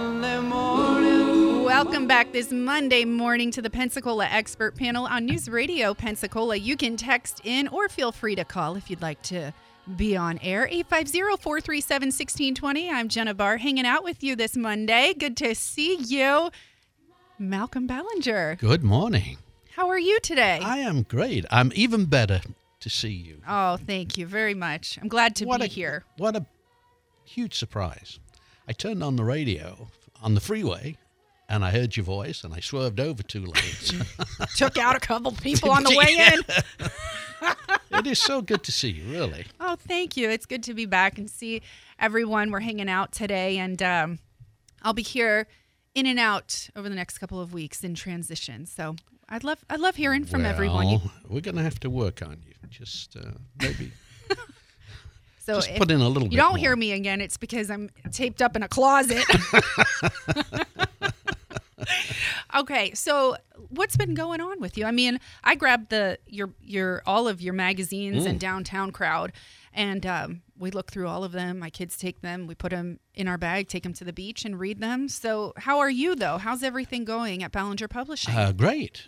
Welcome back this Monday morning to the Pensacola Expert Panel on News Radio Pensacola. You can text in or feel free to call if you'd like to be on air. 850-437-1620. I'm Jenna Barr hanging out with you this Monday. Good to see you. Malcolm Ballinger. Good morning. How are you today? I am great. I'm even better to see you. Oh, thank you very much. I'm glad to be here. What a huge surprise. I turned on the radio on the freeway, and I heard your voice, and I swerved over 2 lanes. Took out a couple people on the way in. It is so good to see you, really. Oh, thank you. It's good to be back and see everyone. We're hanging out today, and I'll be here in and out over the next couple of weeks in transition. So I love hearing from everyone. We're going to have to work on you. Just maybe. So just put in a little bit. You don't more. hear me again, it's because I'm taped up in a closet. Okay, so what's been going on with you? I mean, I grabbed your all of your magazines and Downtown Crowd, and we look through all of them. My kids take them, we put them in our bag, take them to the beach, and read them. So, how are you though? How's everything going at Ballinger Publishing? Great.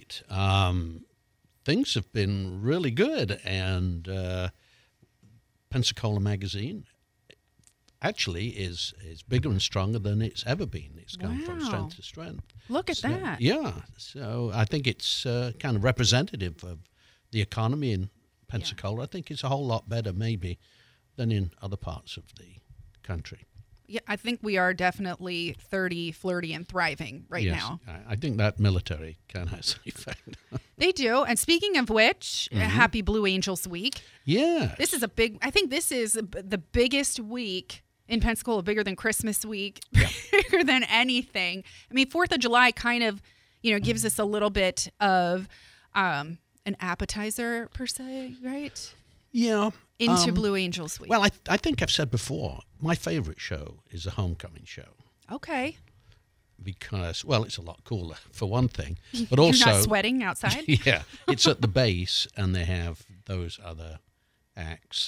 Things have been really good, and Pensacola Magazine actually is bigger and stronger than it's ever been. It's gone from strength to strength. Look at that. Yeah. So I think it's kind of representative of the economy in Pensacola. I think it's a whole lot better maybe than in other parts of the country. Yeah, I think we are definitely 30, flirty, and thriving right now. I think that military kind of has an effect. They do. And speaking of which, happy Blue Angels Week. Yeah. This is I think this is the biggest week in Pensacola, bigger than Christmas week, bigger than anything. I mean, 4th of July kind of, gives us a little bit of an appetizer per se, right? Yeah. Into Blue Angels Week. Well, I think I've said before, my favorite show is the homecoming show. Okay. Because, well, it's a lot cooler, for one thing. But also, you're not sweating outside? Yeah. It's at the base, and they have those other acts.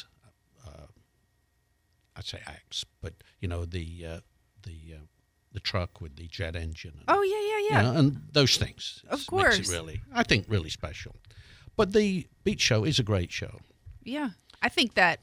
I'd say acts, but, the truck with the jet engine. And, oh, yeah. And those things. Of course. Makes it really special. But the beach show is a great show. Yeah. I think that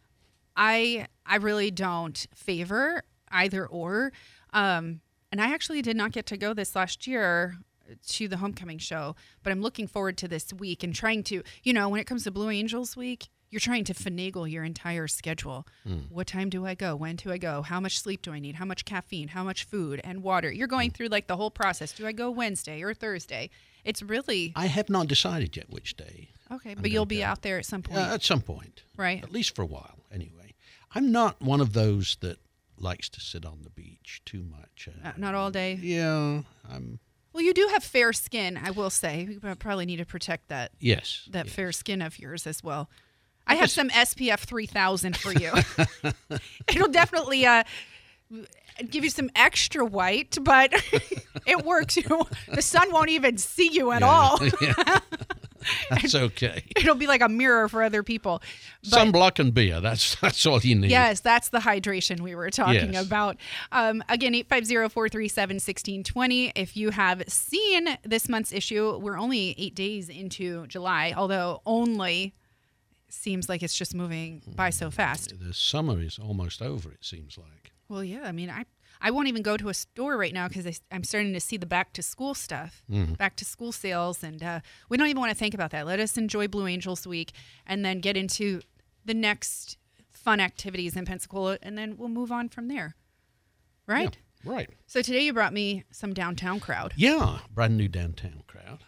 I really don't favor either or. And I actually did not get to go this last year to the homecoming show, but I'm looking forward to this week and trying to, when it comes to Blue Angels Week, you're trying to finagle your entire schedule. What time do I go? When do I go? How much sleep do I need? How much caffeine? How much food and water? You're going through like the whole process. Do I go Wednesday or Thursday? It's really... I have not decided yet which day. Okay, but you'll be out there at some point. At some point. Right. At least for a while, anyway. I'm not one of those that likes to sit on the beach too much. Not all day? Yeah. Well, you do have fair skin, I will say. You probably need to protect that. Yes. Fair skin of yours as well. I have some SPF 3000 for you. It'll definitely give you some extra white, but it works. The sun won't even see you at all. Yeah. That's okay. It'll be like a mirror for other people. But, sunblock and beer. That's all you need. Yes, that's the hydration we were talking about. Again, 850-437-1620. If you have seen this month's issue, we're only 8 days into July, although only seems like it's just moving by so fast. The summer is almost over, it seems like. Well, yeah. I mean, I won't even go to a store right now because I'm starting to see the back-to-school stuff, back-to-school sales, and we don't even want to think about that. Let us enjoy Blue Angels Week and then get into the next fun activities in Pensacola, and then we'll move on from there. Right? Yeah, right. So today you brought me some Downtown Crowd. Yeah, brand new Downtown Crowd.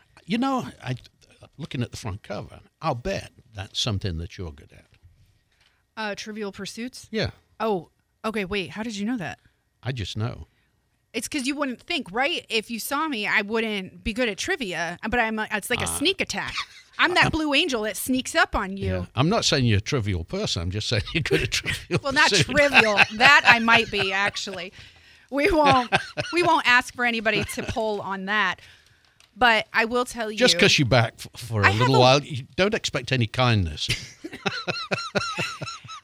Looking at the front cover, I'll bet that's something that you're good at. Trivial Pursuits? Yeah. Oh, okay, wait. How did you know that? I just know. It's because you wouldn't think, right? If you saw me, I wouldn't be good at trivia, but it's like a sneak attack. I'm that Blue Angel that sneaks up on you. Yeah. I'm not saying you're a trivial person. I'm just saying you're good at trivial. Well, not trivial. That I might be, actually. We won't ask for anybody to poll on that. But I will tell you. Just because you're back for a little while, you don't expect any kindness. I do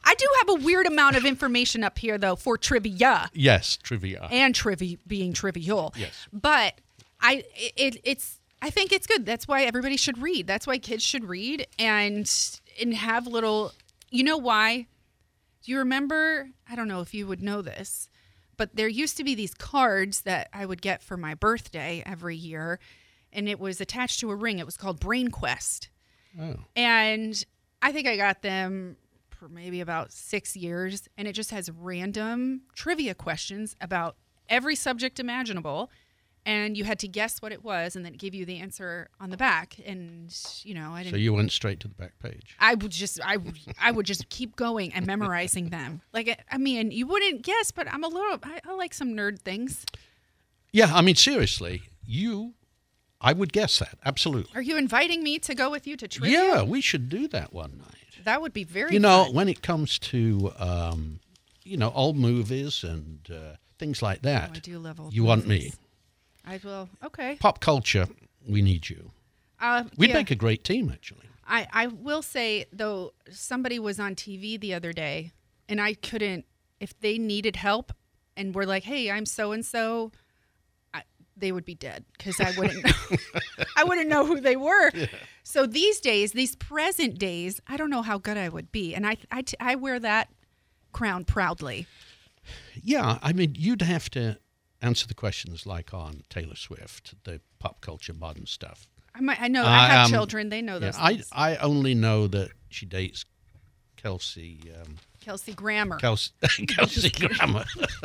have a weird amount of information up here, though, for trivia. Yes, trivia. And being trivial. Yes. But I think it's good. That's why everybody should read. That's why kids should read and have little, you know why? Do you remember, I don't know if you would know this, but there used to be these cards that I would get for my birthday every year, and it was attached to a ring. It was called Brain Quest. Oh. And I think I got them for maybe about 6 years, and it just has random trivia questions about every subject imaginable, and you had to guess what it was, and then it gave you the answer on the back. And I didn't. So you went straight to the back page. I would just keep going and memorizing them. Like, I mean, you wouldn't guess, but I like some nerd things. Yeah, I mean, seriously, I would guess that, absolutely. Are you inviting me to go with you to trivia? Yeah, we should do that one night. That would be very fun. When it comes to, old movies and things like that. I do love old You movies. want me. I will. Okay. Pop culture, we need you. We'd make a great team, actually. I will say, though, somebody was on TV the other day, and I couldn't, if they needed help and were like, hey, I'm so-and-so, they would be dead because I wouldn't know who they were. Yeah. So these present days, I don't know how good I would be. And I wear that crown proudly. Yeah, I mean, you'd have to answer the questions like on Taylor Swift, the pop culture modern stuff. I know. I have children. They know those things. I only know that she dates Kelsey Grammer. Kelsey Grammer.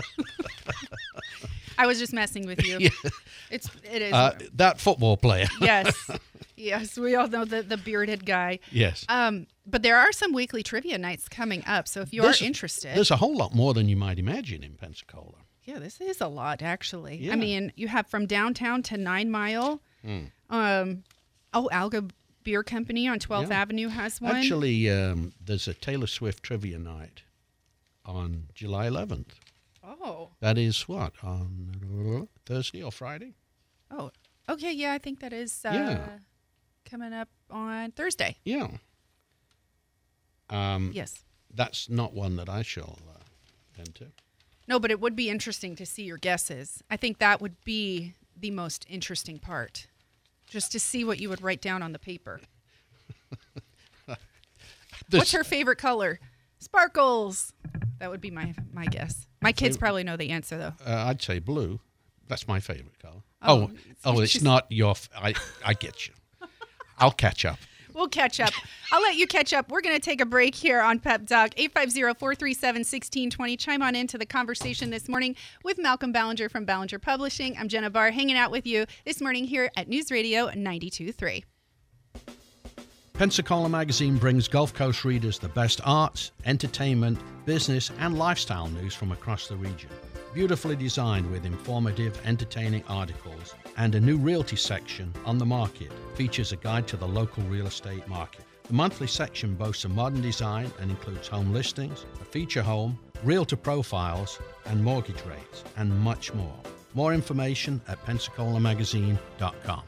I was just messing with you. Yeah. It is. That football player. Yes. We all know the bearded guy. Yes. But there are some weekly trivia nights coming up. So if you are interested. There's a whole lot more than you might imagine in Pensacola. Yeah, this is a lot, actually. Yeah. I mean, you have from downtown to 9 Mile. Alga Beer Company on 12th Avenue has one. Actually, there's a Taylor Swift trivia night on July 11th. Oh. That is what, on Thursday or Friday? Oh, okay. Yeah, I think that is coming up on Thursday. Yeah. Yes. That's not one that I shall enter. No, but it would be interesting to see your guesses. I think that would be the most interesting part, just to see what you would write down on the paper. What's her favorite color? Sparkles. That would be my guess. My kids probably know the answer, though. I'd say blue. That's my favorite color. It's not your... I get you. I'll catch up. We'll catch up. I'll let you catch up. We're going to take a break here on Pep Talk. 850-437-1620. Chime on into the conversation this morning with Malcolm Ballinger from Ballinger Publishing. I'm Jenna Barr, hanging out with you this morning here at News Radio 92.3. Pensacola Magazine brings Gulf Coast readers the best arts, entertainment, business, and lifestyle news from across the region. Beautifully designed with informative, entertaining articles and a new realty section on the market features a guide to the local real estate market. The monthly section boasts a modern design and includes home listings, a feature home, realtor profiles, and mortgage rates, and much more. More information at PensacolaMagazine.com.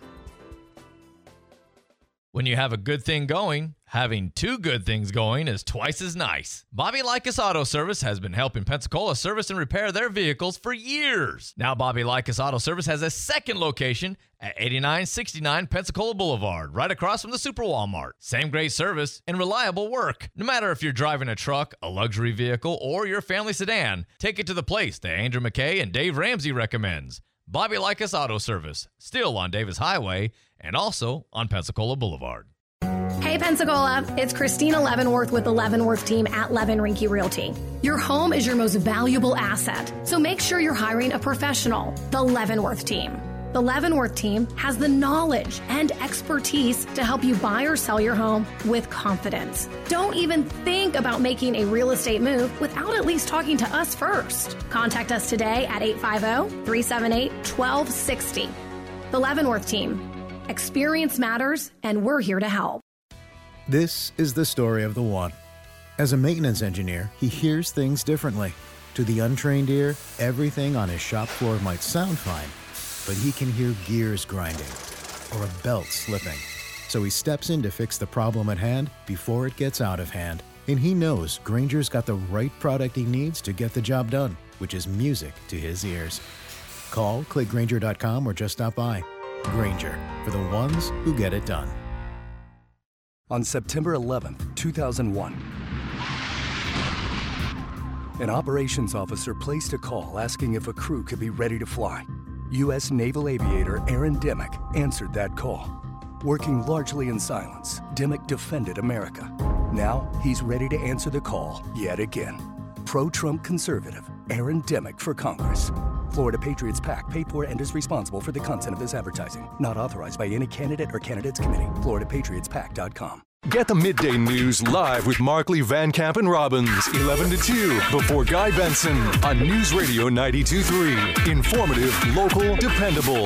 When you have a good thing going, having two good things going is twice as nice. Bobby Likas Auto Service has been helping Pensacola service and repair their vehicles for years. Now Bobby Likas Auto Service has a second location at 8969 Pensacola Boulevard, right across from the Super Walmart. Same great service and reliable work. No matter if you're driving a truck, a luxury vehicle, or your family sedan, take it to the place that Andrew McKay and Dave Ramsey recommends. Bobby Likas Auto Service, still on Davis Highway and also on Pensacola Boulevard. Hey Pensacola, it's Christina Leavenworth with the Leavenworth team at Levin Rinke Realty. Your home is your most valuable asset, so make sure you're hiring a professional, the Leavenworth team. The Leavenworth team has the knowledge and expertise to help you buy or sell your home with confidence. Don't even think about making a real estate move without at least talking to us first. Contact us today at 850-378-1260. The Leavenworth team. Experience matters, and we're here to help. This is the story of the one. As a maintenance engineer, he hears things differently. To the untrained ear, everything on his shop floor might sound fine, but he can hear gears grinding or a belt slipping. So he steps in to fix the problem at hand before it gets out of hand. And he knows Granger's got the right product he needs to get the job done, which is music to his ears. Call, click Grainger.com, or just stop by. Grainger, for the ones who get it done. On September 11th, 2001, an operations officer placed a call asking if a crew could be ready to fly. U.S. Naval aviator Aaron Dimmock answered that call. Working largely in silence, Dimmock defended America. Now he's ready to answer the call yet again. Pro-Trump conservative Aaron Dimmock for Congress. Florida Patriots PAC paid for and is responsible for the content of this advertising. Not authorized by any candidate or candidates committee. FloridaPatriotsPAC.com. Get the midday news live with Markley, Van Camp, and Robbins, 11 to 2, before Guy Benson on News Radio 92.3. Informative, local, dependable.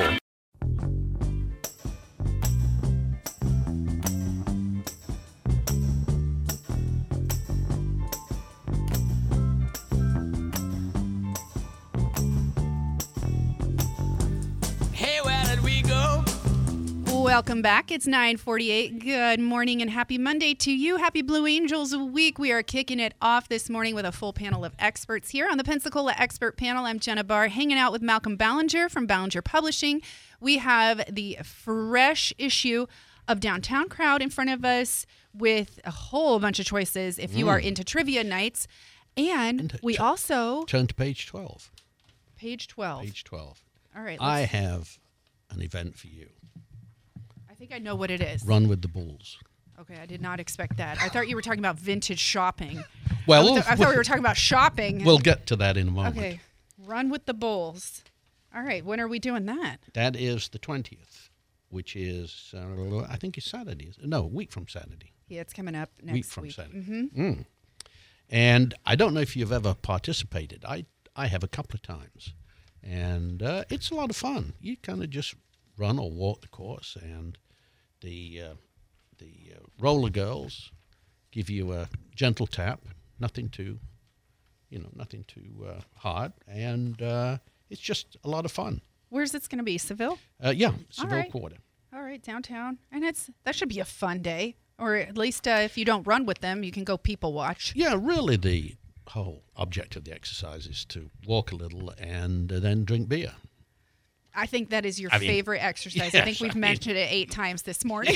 Welcome back. It's 9:48. Good morning and happy Monday to you. Happy Blue Angels week. We are kicking it off this morning with a full panel of experts here on the Pensacola Expert Panel. I'm Jenna Barr, hanging out with Malcolm Ballinger from Ballinger Publishing. We have the fresh issue of Downtown Crowd in front of us with a whole bunch of choices if you are into trivia nights. And we also... Turn to page 12. Page 12. Page 12. All right. I have an event for you. I think I know what it is. Run with the Bulls. Okay, I did not expect that. I thought you were talking about vintage shopping. Well, I thought we were talking about shopping. We'll get to that in a moment. Okay, Run with the Bulls. All right, when are we doing that? That is the 20th, which is, I think it's Saturday. No, a week from Saturday. Yeah, it's coming up next week. From Saturday. Mm-hmm. And I don't know if you've ever participated. I have a couple of times. And it's a lot of fun. You kind of just run or walk the course, and the roller girls give you a gentle tap, nothing too hard, and it's just a lot of fun. Where's this going to be? Seville? Yeah, Seville Quarter. All right, downtown, and that should be a fun day, or at least if you don't run with them, you can go people watch. Yeah, really, the whole object of the exercise is to walk a little and then drink beer. I think that is your favorite exercise. Yes, I think we've mentioned it 8 times this morning.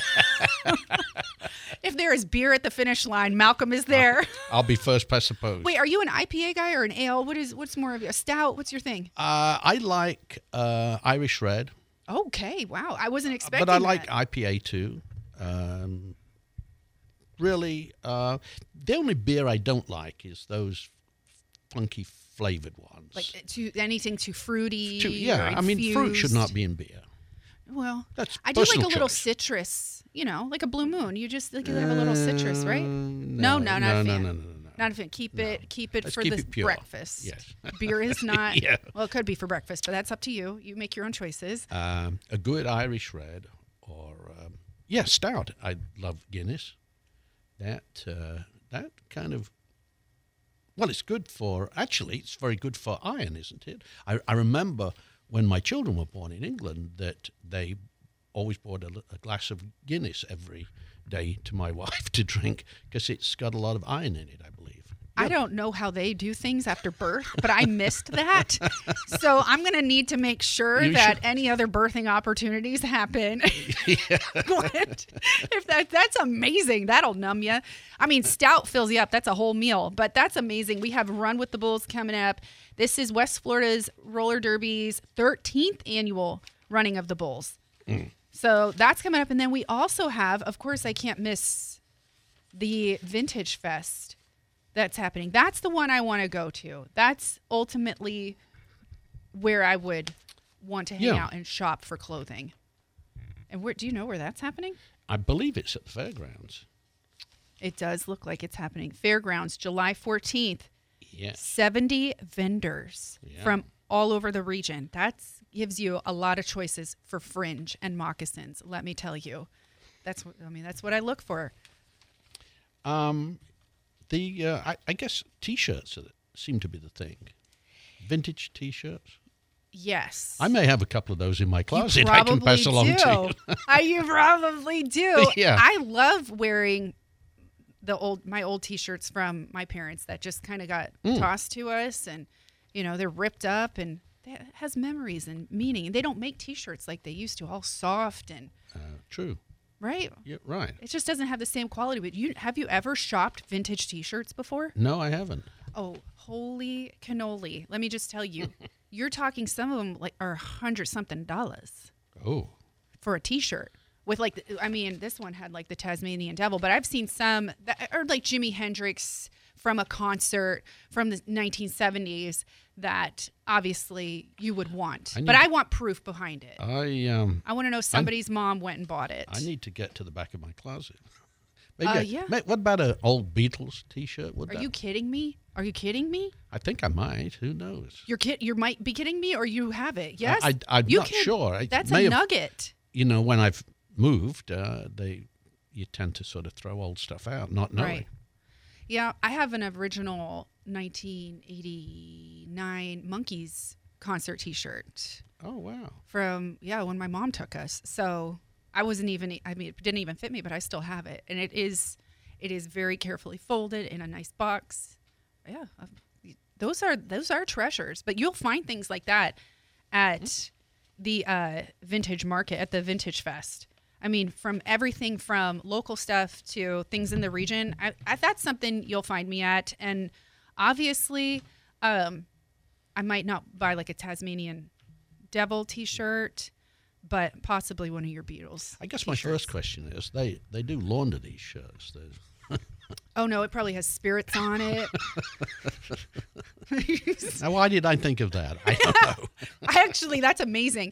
If there is beer at the finish line, Malcolm is there. I'll be first, I suppose. Wait, are you an IPA guy or an ale? What's more of you? A stout? What's your thing? I like Irish Red. Okay, wow. I wasn't expecting that. But I that. like IPA too. Really, the only beer I don't like is those funky flavored ones. Like anything too fruity. I mean, fruit should not be in beer. Well, that's I do like a personal little choice. citrus, like a Blue Moon. You just have a little citrus, right? No, not a fan. No. Not a fan. Keep it Let's for keep the it pure. breakfast. Yes. Beer is not. Yeah. Well, it could be for breakfast, but that's up to you. You make your own choices. A good Irish Red or stout. I love Guinness. That kind of. Well, it's good for. Actually, it's very good for iron, isn't it? I remember when my children were born in England that they always bought a glass of Guinness every day to my wife to drink because it's got a lot of iron in it, I believe. I don't know how they do things after birth, but I missed that. So I'm going to need to make sure any other birthing opportunities happen. If that's amazing. That'll numb you. I mean, stout fills you up. That's a whole meal, but that's amazing. We have Run with the Bulls coming up. This is West Florida's Roller Derby's 13th annual running of the Bulls. So that's coming up. And then we also have, of course, I can't miss the Vintage Fest. That's happening. That's the one I want to go to. That's ultimately where I would want to hang out and shop for clothing. And do you know where that's happening? I believe it's at the fairgrounds. It does look like it's happening. Fairgrounds, July 14th. Yes. 70 vendors from all over the region. That gives you a lot of choices for fringe and moccasins, let me tell you. That's what I look for. I guess T-shirts seem to be the thing. Vintage T-shirts. Yes. I may have a couple of those in my closet. You I can pass along to you. You probably do. Yeah. I love wearing my old T-shirts from my parents that just kind of got tossed to us, and they're ripped up, and it has memories and meaning. They don't make T-shirts like they used to, all soft and true. Right? Yeah, right. It just doesn't have the same quality. But have you ever shopped vintage T-shirts before? No, I haven't. Oh, holy cannoli! Let me just tell you, you're talking, some of them are $100-something. Oh. For a T-shirt. With this one had the Tasmanian Devil, but I've seen some that are like Jimi Hendrix from a concert from the 1970s that obviously you would want. But I want proof behind it. I want to know somebody's mom went and bought it. I need to get to the back of my closet. Yeah. What about an old Beatles T-shirt? Are you kidding me? Are you kidding me? I think I might. Who knows? You might be kidding me, or you have it. Yes? I'm not sure. That's a nugget. When I've moved, you tend to sort of throw old stuff out, not knowing. Right. Yeah, I have an original 1989 Monkees concert T-shirt. Oh, wow. From, when my mom took us. So it didn't even fit me, but I still have it. And it is very carefully folded in a nice box. Yeah, those are treasures. But you'll find things like that at the vintage market, at the Vintage Fest. From everything from local stuff to things in the region, that's something you'll find me at. And obviously, I might not buy a Tasmanian Devil T-shirt, but possibly one of your Beatles. I guess T-shirts. My first question is, they do launder these shirts. Oh, no, it probably has spirits on it. Now, why did I think of that? I don't know. Actually, that's amazing.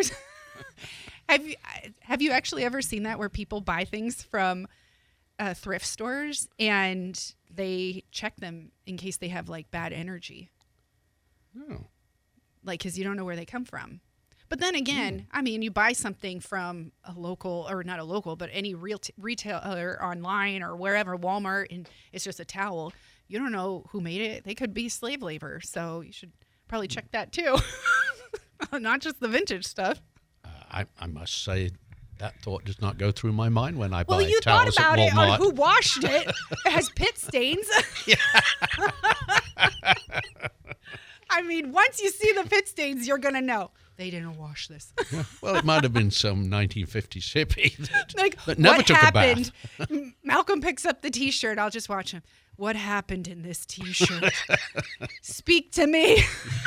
Have you actually ever seen that, where people buy things from thrift stores and they check them in case they have bad energy? No. Because you don't know where they come from. But then again, you buy something from a local, or not a local, but any retailer online or wherever, Walmart, and it's just a towel. You don't know who made it. They could be slave labor. So you should probably check that too. Not just the vintage stuff. I must say that thought does not go through my mind when I buy Well, you towels thought about at it Walmart. on who washed it. It has pit stains. Once you see the pit stains, you're going to know. They didn't wash this. Well, it might have been some 1950s hippie that never what took happened? a bath. Malcolm picks up the T-shirt. I'll just watch him. What happened in this T-shirt? Speak to me.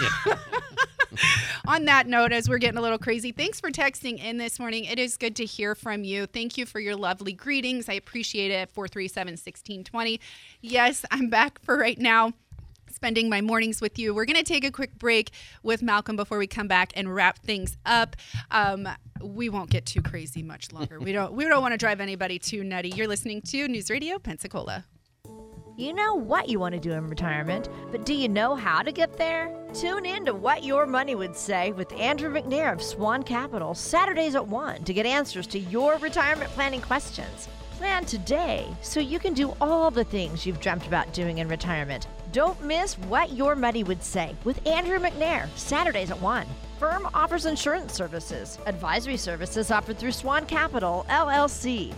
On that note, as we're getting a little crazy, thanks for texting in this morning. It is good to hear from you. Thank you for your lovely greetings. I appreciate it. 437-1620. Yes, I'm back for right now, spending my mornings with you. We're going to take a quick break with Malcolm before we come back and wrap things up. We won't get too crazy much longer. We don't want to drive anybody too nutty. You're listening to News Radio Pensacola. You know what you want to do in retirement, but do you know how to get there? Tune in to What Your Money Would Say with Andrew McNair of Swan Capital, Saturdays at 1, to get answers to your retirement planning questions. Plan today so you can do all the things you've dreamt about doing in retirement. Don't miss What Your Money Would Say with Andrew McNair, Saturdays at 1. Firm offers insurance services. Advisory services offered through Swan Capital, LLC.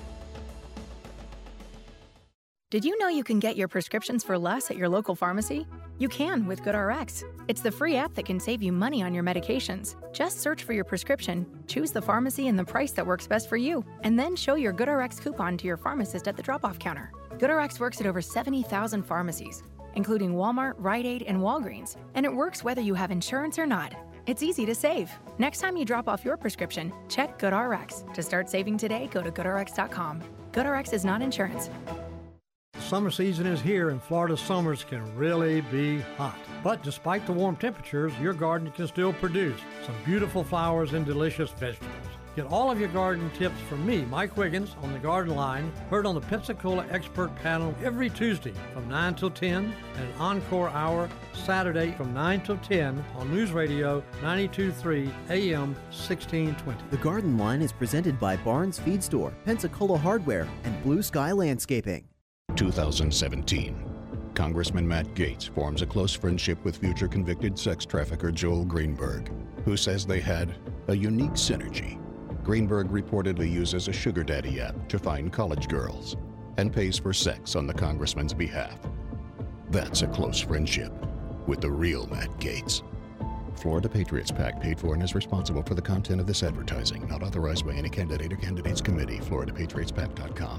Did you know you can get your prescriptions for less at your local pharmacy? You can with GoodRx. It's the free app that can save you money on your medications. Just search for your prescription, choose the pharmacy and the price that works best for you, and then show your GoodRx coupon to your pharmacist at the drop-off counter. GoodRx works at over 70,000 pharmacies, including Walmart, Rite Aid, and Walgreens, and it works whether you have insurance or not. It's easy to save. Next time you drop off your prescription, check GoodRx. To start saving today, go to GoodRx.com. GoodRx is not insurance. Summer season is here, and Florida summers can really be hot. But despite the warm temperatures, your garden can still produce some beautiful flowers and delicious vegetables. Get all of your garden tips from me, Mike Wiggins, on the Garden Line, heard on the Pensacola Expert Panel every Tuesday from 9 till 10, and an encore hour Saturday from 9 till 10 on News Radio 92.3 AM 1620. The Garden Line is presented by Barnes Feed Store, Pensacola Hardware, and Blue Sky Landscaping. 2017. Congressman Matt Gaetz forms a close friendship with future convicted sex trafficker Joel Greenberg, who says they had a unique synergy. Greenberg reportedly uses a sugar daddy app to find college girls. and pays for sex on the congressman's behalf. That's a close friendship with the real Matt Gaetz. Florida Patriots PAC paid for and is responsible for the content of this advertising, not authorized by any candidate or candidates committee. FloridaPatriotsPAC.com.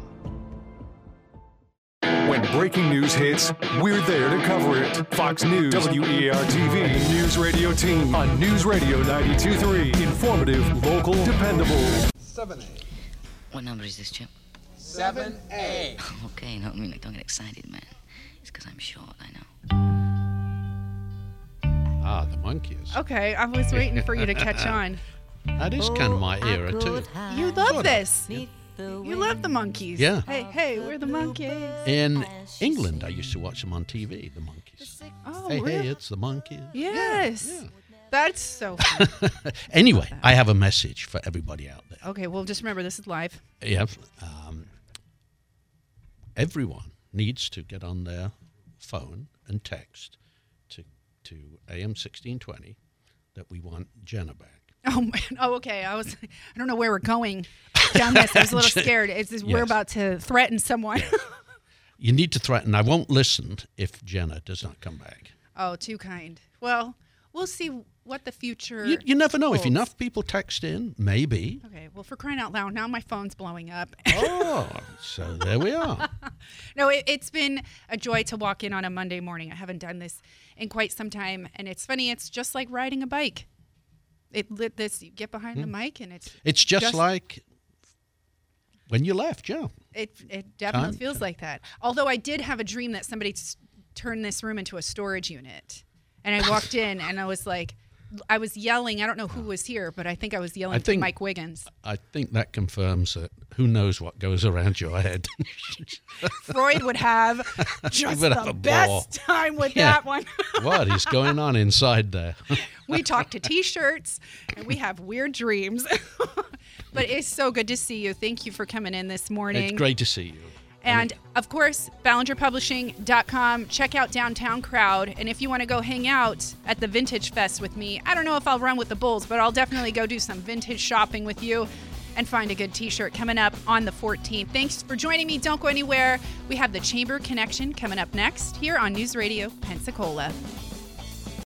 When breaking news hits, we're there to cover it. Fox News, WEAR-TV, News Radio Team on News Radio 92.3. Informative, local, dependable. 7A. What number is this, Chip? 7A. Okay, no, don't get excited, man. It's because I'm short, I know. Ah, the Monkees. Okay, I was waiting for you to catch on. That is kind of my era, too. You love this. You love the Monkees. Yeah. Hey, we're the Monkees. In England, I used to watch them on TV, the Monkees. Oh, hey, really? it's the Monkees. Yes. Yeah. That's so fun. Anyway, I have a message for everybody out there. Okay, well, just remember, this is live. Yeah. Everyone needs to get on their phone and text to AM 1620 that we want Jenna back. Oh, man. Oh, okay. I don't know where we're going down this. I was a little scared. We're about to threaten someone. Yes. You need to threaten. I won't listen if Jenna does not come back. Oh, too kind. Well, we'll see what the future You never know. holds. If enough people text in, maybe. Okay, well, for crying out loud, now my phone's blowing up. Oh, so there we are. No, it's been a joy to walk in on a Monday morning. I haven't done this in quite some time. And it's funny, it's just like riding a bike. You get behind the mic and It's just like when you left, yeah. It definitely feels like that. Although I did have a dream that somebody turned this room into a storage unit. And I walked in and I was yelling. I don't know who was here, but I think I was yelling to Mike Wiggins. I think that confirms that who knows what goes around your head. Freud would have just the best time with that one. What is going on inside there? We talk to T-shirts and we have weird dreams. But it's so good to see you. Thank you for coming in this morning. It's great to see you. And, of course, BallingerPublishing.com. Check out Downtown Crowd. And if you want to go hang out at the Vintage Fest with me, I don't know if I'll run with the Bulls, but I'll definitely go do some vintage shopping with you and find a good T-shirt coming up on the 14th. Thanks for joining me. Don't go anywhere. We have the Chamber Connection coming up next here on News Radio Pensacola.